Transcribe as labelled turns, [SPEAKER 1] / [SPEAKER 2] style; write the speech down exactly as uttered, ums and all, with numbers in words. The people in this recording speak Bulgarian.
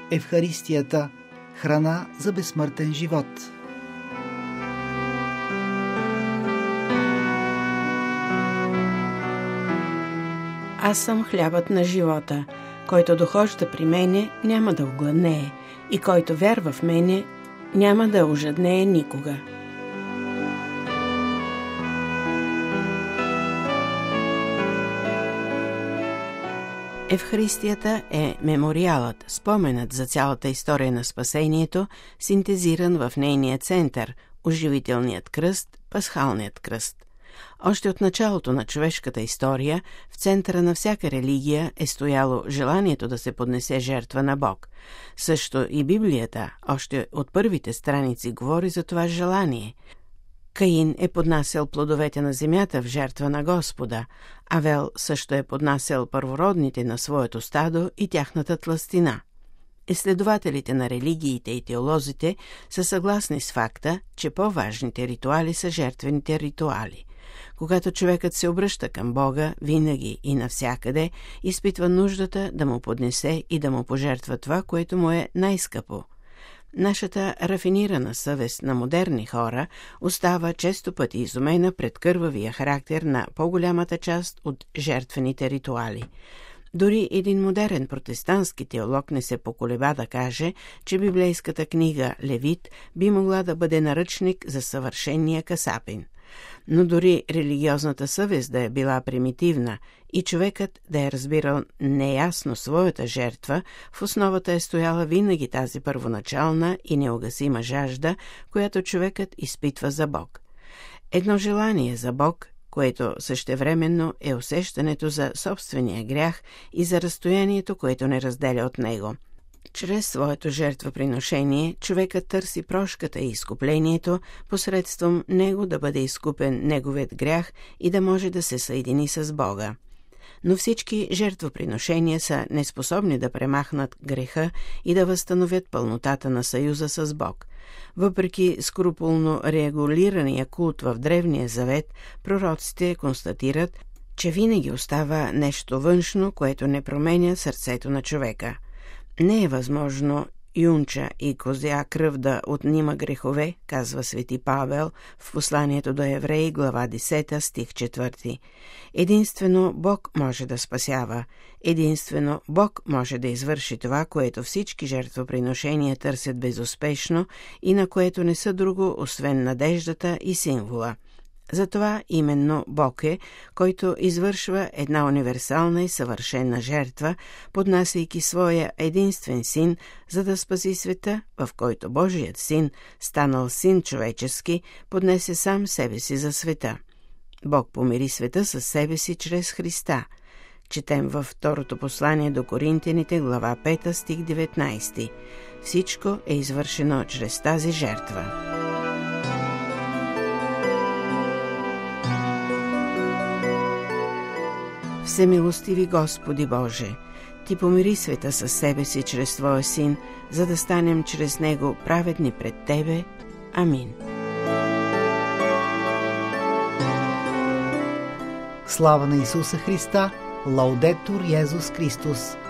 [SPEAKER 1] Евхаристията – храна за безсмъртен живот.
[SPEAKER 2] Аз съм хлябът на живота. Който дохожда при мене, няма да огладнее, и който вярва в мене, няма да ожаднее никога. Евхаристията е мемориалът, споменът за цялата история на спасението, синтезиран в нейния център – оживителният кръст, пасхалният кръст. Още от началото на човешката история, в центъра на всяка религия е стояло желанието да се поднесе жертва на Бог. Също и Библията, още от първите страници, говори за това желание. Каин е поднасял плодовете на земята в жертва на Господа. Авел също е поднасял първородните на своето стадо и тяхната тлъстина. Изследователите на религиите и теолозите са съгласни с факта, че по-важните ритуали са жертвените ритуали. Когато човекът се обръща към Бога, винаги и навсякъде, изпитва нуждата да му поднесе и да му пожертва това, което му е най-скъпо. Нашата рафинирана съвест на модерни хора остава често пъти изумена пред кървавия характер на по-голямата част от жертвените ритуали. Дори един модерен протестантски теолог не се поколеба да каже, че библейската книга Левит би могла да бъде наръчник за съвършения касапин. Но дори религиозната съвест да е била примитивна и човекът да е разбирал неясно своята жертва, в основата е стояла винаги тази първоначална и неугасима жажда, която човекът изпитва за Бог. Едно желание за Бог, което същевременно е усещането за собствения грях и за разстоянието, което не разделя от него. Чрез своето жертвоприношение човекът търси прошката и изкуплението, посредством него да бъде изкупен неговият грях и да може да се съедини с Бога. Но всички жертвоприношения са неспособни да премахнат греха и да възстановят пълнотата на съюза с Бог. Въпреки скрупулно регулирания култ в Древния Завет, пророците констатират, че винаги остава нещо външно, което не променя сърцето на човека. Не е възможно юнча и козя кръв да отнима грехове, казва свети Павел в посланието до Евреи, глава десета, стих четвърти. Единствено Бог може да спасява. Единствено Бог може да извърши това, което всички жертвоприношения търсят безуспешно и на което не са друго, освен надеждата и символа. Затова именно Бог е, който извършва една универсална и съвършена жертва, поднасяйки своя единствен син, за да спаси света, в който Божият син, станал син човечески, поднесе сам себе си за света. Бог помири света със себе си чрез Христа. Четем във второто послание до Коринтяните, глава пета, стих деветнайсети. Всичко е извършено чрез тази жертва. Всемилостиви Господи Боже, Ти помири света със себе си чрез Твоя Син, за да станем чрез Него праведни пред Тебе. Амин.
[SPEAKER 1] Слава на Исуса Христа! Лаудетур Йезус Христос!